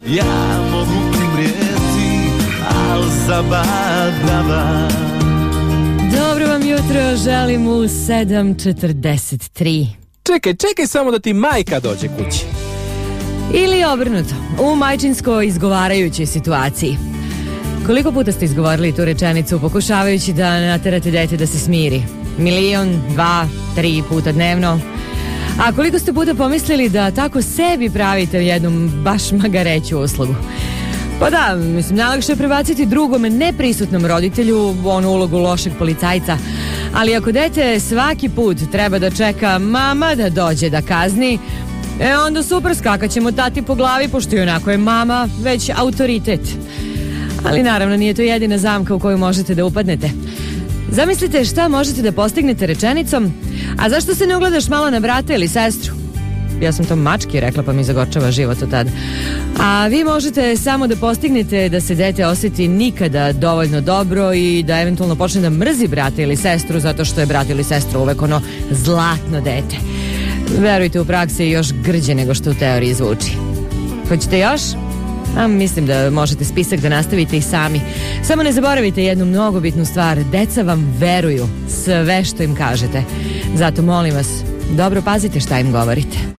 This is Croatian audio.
Ja mogu umrijeti, al zabadava. Dobro vam jutro, želim u 7:43. Čekaj samo da ti majka dođe kući. Ili obrnuto, u majčinsko izgovarajućoj situaciji. Koliko puta ste izgovorili tu rečenicu pokušavajući da naterate dete da se smiri? 1, 2, 3 puta dnevno? A koliko ste puta pomislili da tako sebi pravite jednu baš magareću uslugu? Pa da, mislim, najlakše je prebaciti drugome neprisutnom roditelju onu ulogu lošeg policajca. Ali ako dete svaki put treba da čeka mama da dođe da kazni, onda super, skakaćemo tati po glavi, pošto i onako je mama već autoritet. Ali naravno nije to jedina zamka u koju možete da upadnete. Zamislite šta možete da postignete rečenicom: a zašto se ne ugledaš malo na brata ili sestru? Ja sam to mački rekla, pa mi zagorčava život od tada. A vi možete samo da postignete da se dete osjeti nikada dovoljno dobro i da eventualno počne da mrzi brata ili sestru zato što je brat ili sestra uvek ono zlatno dete. Verujte, u praksi je još grđe nego što u teoriji zvuči. Hoćete još? A mislim da možete spisak da nastavite i sami. Samo ne zaboravite jednu mnogo bitnu stvar: deca vam veruju sve što im kažete. Zato molim vas, dobro pazite šta im govorite.